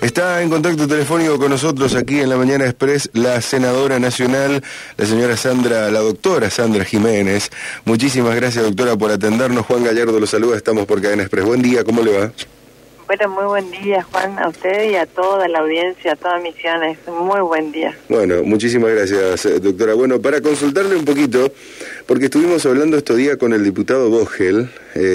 Está en contacto telefónico con nosotros aquí en La Mañana Express la senadora nacional, la doctora Sandra Jiménez. Muchísimas gracias, doctora, por atendernos. Juan Gallardo lo saluda, estamos por Cadena Express. Buen día, ¿cómo le va? Bueno, muy buen día, Juan, a usted y a toda la audiencia, a toda Misiones. Muy buen día. Bueno, muchísimas gracias, doctora. Bueno, para consultarle un poquito, porque estuvimos hablando estos días con el diputado Vogel,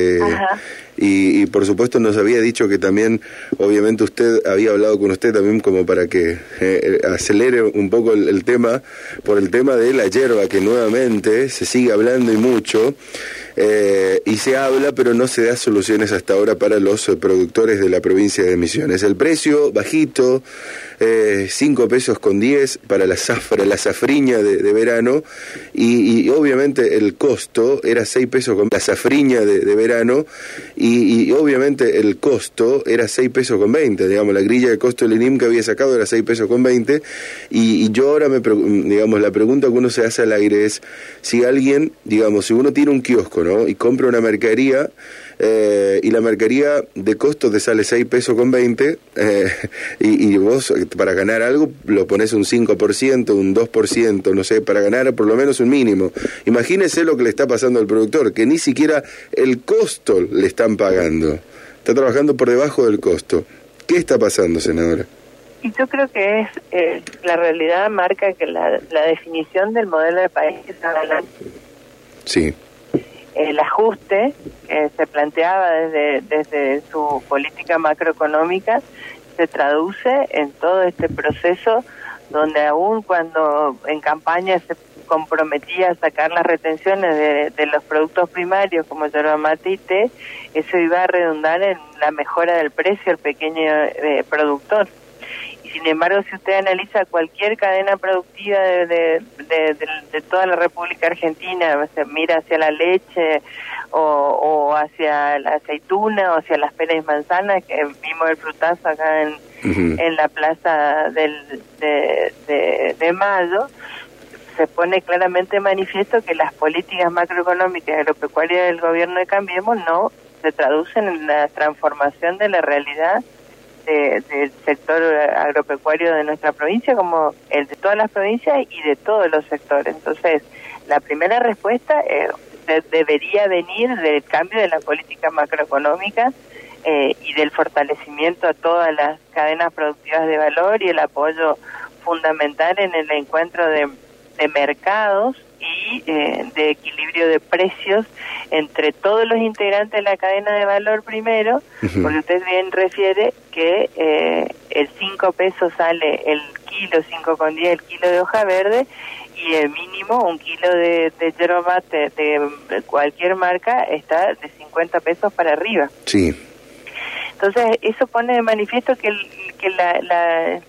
y por supuesto nos había dicho que también, obviamente usted había hablado con usted también como para que acelere un poco el tema, por el tema de la yerba, que nuevamente se sigue hablando y mucho, y se habla, pero no se da soluciones hasta ahora para los productores de la provincia de Misiones. El precio bajito, 5 pesos con 10 para la safriña de verano, y obviamente el costo era 6 pesos con la safriña de verano, y obviamente el costo era 6 pesos con 20, digamos, la grilla de costo del INIM que había sacado era 6 pesos con 20, y yo ahora digamos, la pregunta que uno se hace al aire es, si alguien, digamos, si uno tiene un kiosco, ¿no?, y compra una mercadería, y la mercadería de costo te sale 6 pesos con 20, y vos para ganar algo lo pones un 5%, un 2%, no sé, para ganar por lo menos un mínimo. Imagínese lo que le está pasando al productor, que ni siquiera el costo le están pagando, está trabajando por debajo del costo. ¿Qué está pasando, senadora? Y yo creo que la realidad marca que la definición del modelo de país que está hablando. Sí. El ajuste que se planteaba desde su política macroeconómica se traduce en todo este proceso donde aún cuando en campaña se comprometía a sacar las retenciones de los productos primarios como yerba mate y té, eso iba a redundar en la mejora del precio al pequeño productor. Sin embargo, si usted analiza cualquier cadena productiva de toda la República Argentina, se mira hacia la leche o hacia la aceituna o hacia las peras y manzanas, que vimos el frutazo acá en la plaza de Mayo, se pone claramente manifiesto que las políticas macroeconómicas y agropecuarias del gobierno de Cambiemos no se traducen en la transformación de la realidad del sector agropecuario de nuestra provincia, como el de todas las provincias y de todos los sectores. Entonces, la primera respuesta debería venir del cambio de la política macroeconómica y del fortalecimiento a todas las cadenas productivas de valor y el apoyo fundamental en el encuentro de mercados y de equilibrio de precios entre todos los integrantes de la cadena de valor primero, porque usted bien refiere que el 5 pesos sale el kilo, 5,10 el kilo de hoja verde, y el mínimo, un kilo de yerba mate de cualquier marca está de 50 pesos para arriba. Sí. Entonces, eso pone de manifiesto que la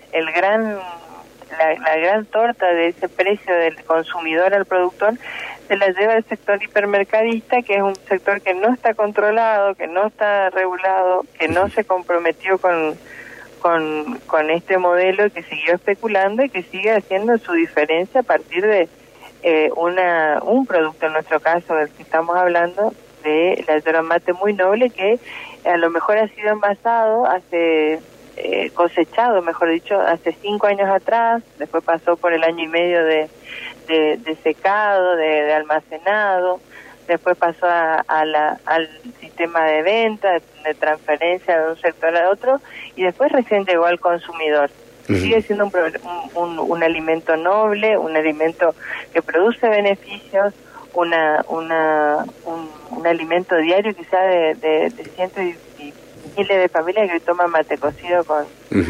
gran torta de ese precio del consumidor al productor se la lleva el sector hipermercadista, que es un sector que no está controlado, que no está regulado, que no se comprometió con este modelo, que siguió especulando y que sigue haciendo su diferencia a partir de un producto, en nuestro caso del que estamos hablando, de la yerba mate muy noble, que a lo mejor ha sido envasado cosechado, mejor dicho, hace 5 años atrás, después pasó por el año y medio de secado, de almacenado, después pasó al sistema de venta, de transferencia de un sector a otro, y después recién llegó al consumidor. Sigue siendo un alimento noble, un alimento que produce beneficios, un alimento diario quizá de cientos y miles de familias que toman mate cocido con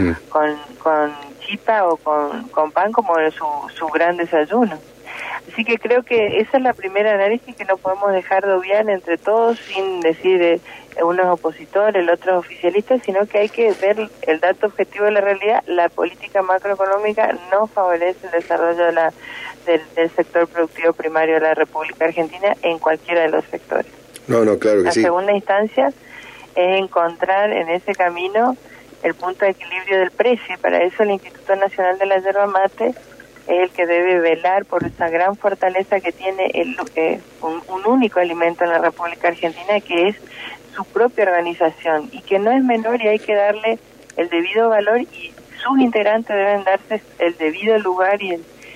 chipa o con pan como su gran desayuno. Así que creo que esa es la primera análisis que no podemos dejar de obviar entre todos, sin decir unos opositores, el otro oficialista, sino que hay que ver el dato objetivo de la realidad. La política macroeconómica no favorece el desarrollo del sector productivo primario de la República Argentina en cualquiera de los sectores. No, claro que sí. La segunda instancia es encontrar en ese camino el punto de equilibrio del precio, y para eso el Instituto Nacional de la Yerba Mate es el que debe velar por esa gran fortaleza que tiene un único alimento en la República Argentina, que es su propia organización, y que no es menor, y hay que darle el debido valor y sus integrantes deben darse el debido lugar y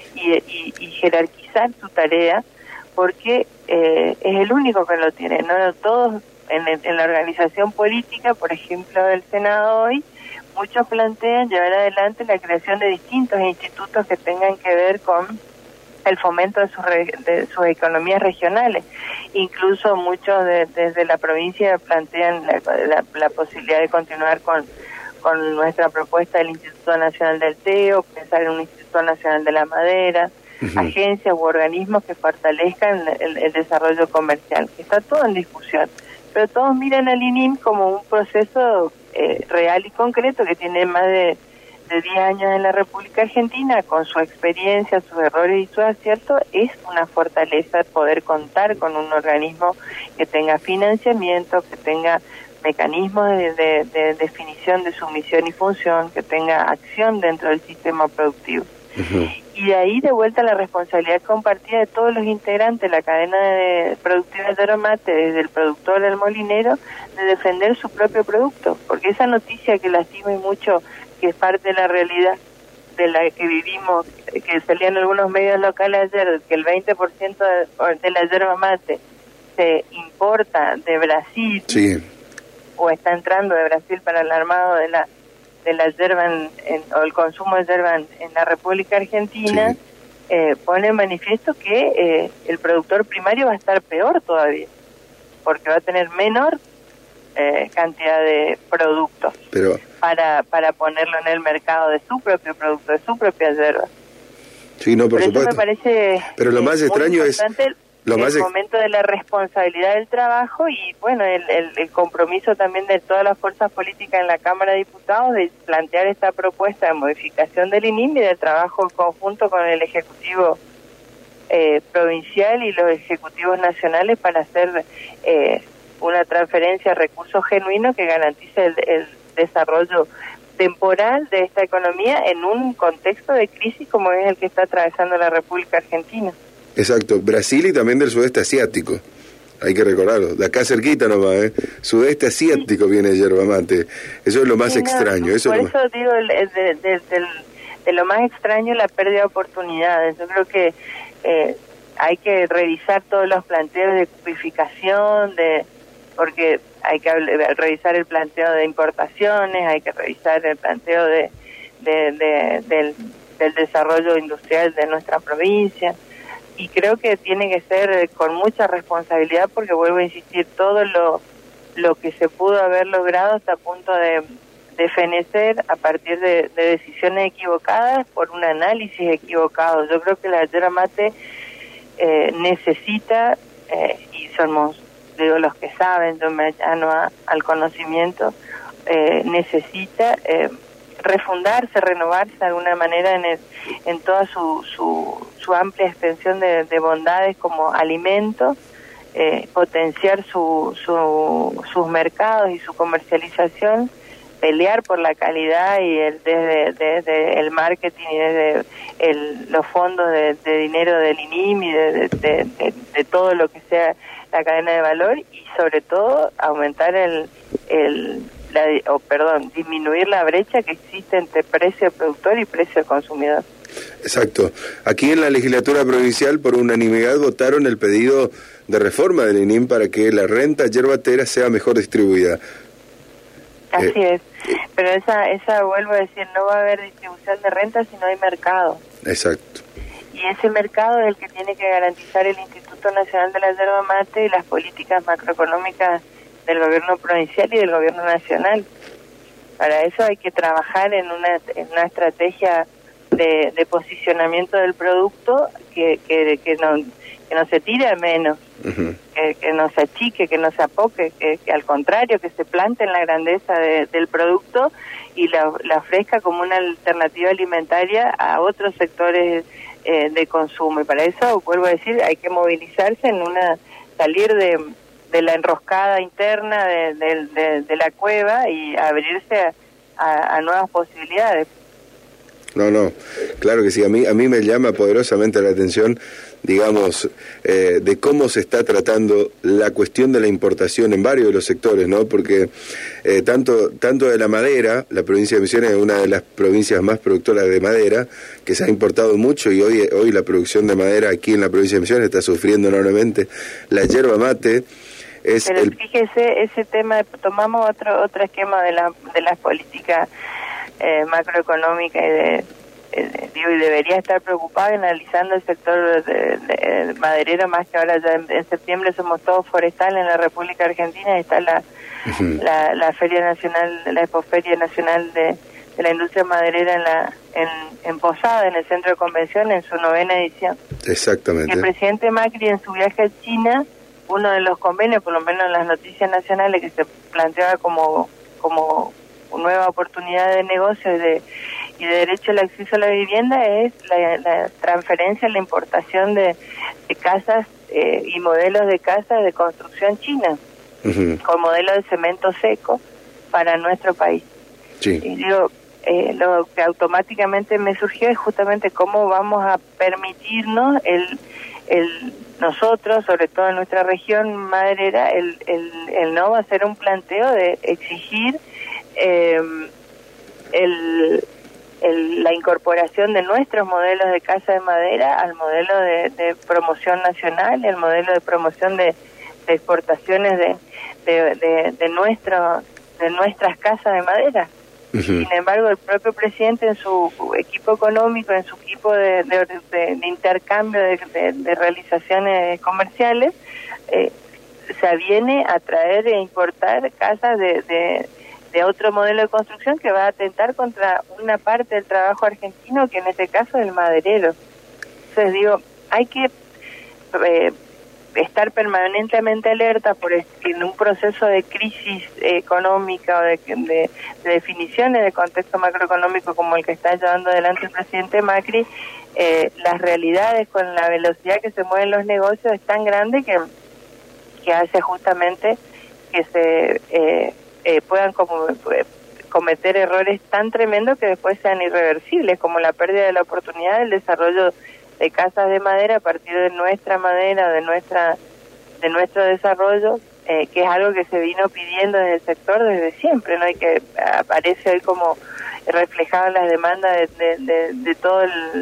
jerarquizar su tarea, porque es el único que lo tiene. No todos en la organización política, por ejemplo del Senado hoy, muchos plantean llevar adelante la creación de distintos institutos que tengan que ver con el fomento de sus economías regionales. Incluso muchos desde la provincia plantean la posibilidad de continuar con nuestra propuesta del Instituto Nacional del TEO, pensar en un Instituto Nacional de la Madera, agencias u organismos que fortalezcan el desarrollo comercial, que está todo en discusión. Pero todos miran al INIM como un proceso real y concreto que tiene más de 10 años en la República Argentina, con su experiencia, sus errores y sus aciertos. Es una fortaleza poder contar con un organismo que tenga financiamiento, que tenga mecanismos de definición de su misión y función, que tenga acción dentro del sistema productivo. Y de ahí de vuelta la responsabilidad compartida de todos los integrantes de la cadena productiva de yerba mate, desde el productor al molinero, de defender su propio producto, porque esa noticia que lastima y mucho, que es parte de la realidad de la que vivimos, que salía en algunos medios locales ayer, que el 20% de la yerba mate se importa de Brasil, sí, o está entrando de Brasil para el armado de la yerba o el consumo de yerba en la República Argentina, sí, pone en manifiesto que el productor primario va a estar peor todavía, porque va a tener menor cantidad de productos para ponerlo en el mercado de su propio producto, de su propia yerba. Sí, no, por supuesto. Me parece, pero lo más extraño es el momento de la responsabilidad del trabajo y bueno, el compromiso también de todas las fuerzas políticas en la Cámara de Diputados de plantear esta propuesta de modificación del INIM y del trabajo en conjunto con el Ejecutivo provincial y los ejecutivos nacionales para hacer una transferencia de recursos genuinos que garantice el desarrollo temporal de esta economía en un contexto de crisis como es el que está atravesando la República Argentina. Exacto, Brasil y también del sudeste asiático, hay que recordarlo, de acá cerquita nomás, sudeste asiático, sí, viene yerba mate, eso es lo más extraño. Por eso digo, de lo más extraño la pérdida de oportunidades. Yo creo que hay que revisar todos los planteos de cupificación, porque hay que revisar el planteo de importaciones, hay que revisar el planteo del desarrollo industrial de nuestra provincia. Y creo que tiene que ser con mucha responsabilidad, porque vuelvo a insistir, todo lo que se pudo haber logrado está a punto de fenecer a partir de decisiones equivocadas por un análisis equivocado. Yo creo que la yerba mate necesita, y somos los que saben, yo me allano al conocimiento, necesita refundarse, renovarse de alguna manera en toda su amplia extensión de bondades como alimento, potenciar sus mercados y su comercialización, pelear por la calidad y desde el marketing y desde los fondos de dinero del INIM y de todo lo que sea la cadena de valor, y sobre todo aumentar disminuir la brecha que existe entre precio productor y precio consumidor. Exacto. Aquí en la legislatura provincial por unanimidad votaron el pedido de reforma del INIM para que la renta yerbatera sea mejor distribuida. Así es, pero esa vuelvo a decir, no va a haber distribución de renta si no hay mercado. Exacto. Y ese mercado es el que tiene que garantizar el Instituto Nacional de la Yerba Mate y las políticas macroeconómicas del gobierno provincial y del gobierno nacional. Para eso hay que trabajar en una estrategia de posicionamiento del producto que no se tire a menos, que no se achique, que no se apoque, que al contrario, que se plante en la grandeza del producto y la ofrezca como una alternativa alimentaria a otros sectores de consumo. Y para eso, vuelvo a decir, hay que movilizarse salir de la enroscada interna de la cueva y abrirse a nuevas posibilidades. No, claro que sí. A mí me llama poderosamente la atención, digamos, de cómo se está tratando la cuestión de la importación en varios de los sectores, ¿no? Porque tanto de la madera, la provincia de Misiones es una de las provincias más productoras de madera, que se ha importado mucho, y hoy la producción de madera aquí en la provincia de Misiones está sufriendo enormemente. La yerba mate es... Pero fíjese, ese tema, tomamos otro esquema de las políticas macroeconómica y debería estar preocupado analizando el sector de maderero, más que ahora ya en septiembre somos todos forestales en la República Argentina, y está la Feria Nacional, la Expoferia Nacional de la Industria Maderera en Posada, en el Centro de Convención, en su 9ª edición. Exactamente. Y el presidente Macri, en su viaje a China, uno de los convenios, por lo menos en las noticias nacionales, que se planteaba como nueva oportunidad de negocio y de derecho al acceso a la vivienda, es la transferencia, la importación de casas y modelos de casas de construcción china, con modelo de cemento seco para nuestro país. Sí. Y digo, lo que automáticamente me surgió es justamente cómo vamos a permitirnos nosotros, sobre todo en nuestra región maderera, el no va a ser un planteo de exigir la incorporación de nuestros modelos de casa de madera al modelo de promoción nacional, el modelo de promoción de exportaciones de nuestras casas de madera. Sin embargo, el propio presidente, en su equipo económico, en su equipo de intercambio de realizaciones comerciales, se aviene a traer e importar casas de otro modelo de construcción que va a atentar contra una parte del trabajo argentino, que en este caso es el maderero. Entonces digo, hay que estar permanentemente alerta en un proceso de crisis económica o de definiciones de contexto macroeconómico como el que está llevando adelante el presidente Macri. Las realidades con la velocidad que se mueven los negocios es tan grande que hace justamente que se puedan cometer errores tan tremendos que después sean irreversibles, como la pérdida de la oportunidad del desarrollo de casas de madera a partir de nuestra madera, de nuestro desarrollo, que es algo que se vino pidiendo desde el sector desde siempre, ¿no? Y que aparece hoy como reflejado en las demandas de todo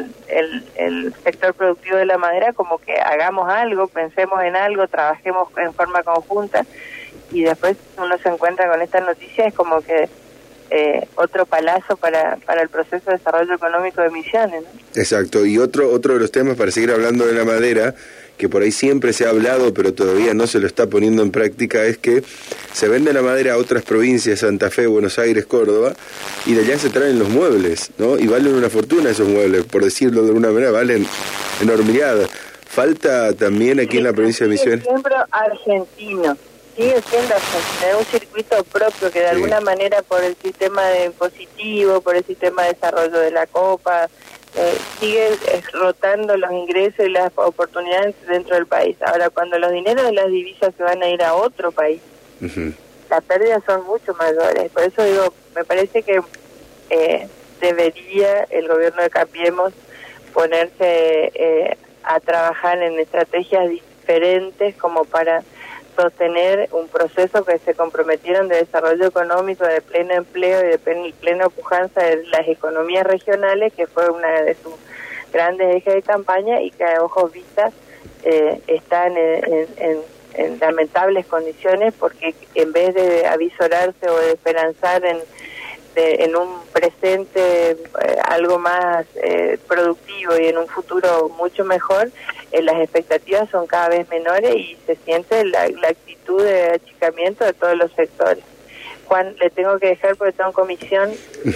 el sector productivo de la madera, como que hagamos algo, pensemos en algo, trabajemos en forma conjunta, y después uno se encuentra con esta noticia, es como que otro palazo para el proceso de desarrollo económico de Misiones, ¿no? Exacto, y otro de los temas, para seguir hablando de la madera, que por ahí siempre se ha hablado pero todavía no se lo está poniendo en práctica, es que se vende la madera a otras provincias, Santa Fe, Buenos Aires, Córdoba, y de allá se traen los muebles, ¿no? Y valen una fortuna esos muebles, por decirlo de alguna manera, valen enormidad. Falta también aquí en la provincia de Misiones... Siempre argentino. Sigue siendo un circuito propio que de alguna manera, por el sistema de impositivo, por el sistema de desarrollo de la Copa, sigue rotando los ingresos y las oportunidades dentro del país. Ahora, cuando los dineros de las divisas se van a ir a otro país, las pérdidas son mucho mayores. Por eso digo, me parece que debería el gobierno de Cambiemos ponerse a trabajar en estrategias diferentes como para sostener un proceso que se comprometieron de desarrollo económico, de pleno empleo y de plena pujanza de las economías regionales, que fue una de sus grandes ejes de campaña, y que a ojos vistas están en lamentables condiciones, porque en vez de avisorarse o de esperanzar en un presente algo más productivo y en un futuro mucho mejor, las expectativas son cada vez menores y se siente la actitud de achicamiento de todos los sectores. Juan, le tengo que dejar porque tengo comisión.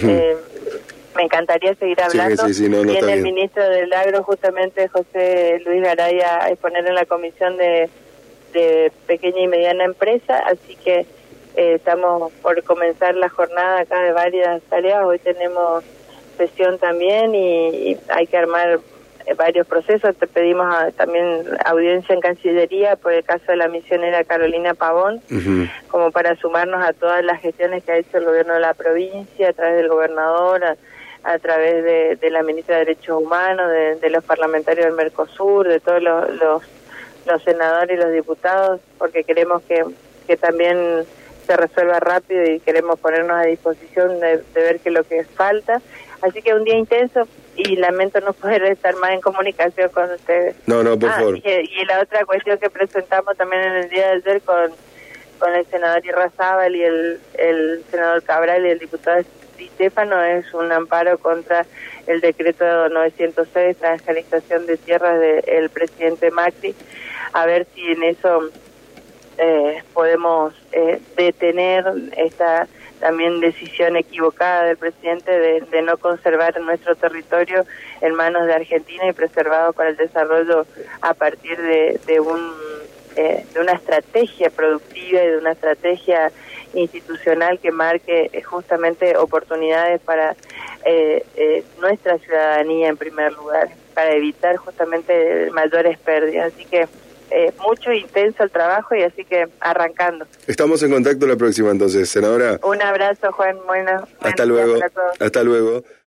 Me encantaría seguir hablando. Viene el ministro del Agro, justamente José Luis Garay, a exponer en la comisión de pequeña y mediana empresa, así que estamos por comenzar la jornada acá de varias tareas. Hoy tenemos sesión también y hay que armar varios procesos. Te pedimos también audiencia en Cancillería por el caso de la misionera Carolina Pavón, como para sumarnos a todas las gestiones que ha hecho el gobierno de la provincia a través del gobernador, a través de la ministra de Derechos Humanos, de los parlamentarios del Mercosur, de todos los senadores y los diputados, porque queremos que también se resuelva rápido y queremos ponernos a disposición de ver qué es lo que falta. Así que un día intenso y lamento no poder estar más en comunicación con ustedes. No, por favor. Y la otra cuestión que presentamos también en el día de ayer con el senador Irrazábal y el senador Cabral y el diputado Di Stéfano es un amparo contra el decreto 906, transgenización de tierras del presidente Macri, a ver si en eso podemos detener esta también decisión equivocada del presidente de no conservar nuestro territorio en manos de Argentina y preservado para el desarrollo a partir de una estrategia productiva y de una estrategia institucional que marque justamente oportunidades para nuestra ciudadanía en primer lugar, para evitar justamente mayores pérdidas. Así que mucho intenso el trabajo y así que arrancando. Estamos en contacto la próxima entonces, senadora. Un abrazo, Juan. Hasta luego. Hasta luego.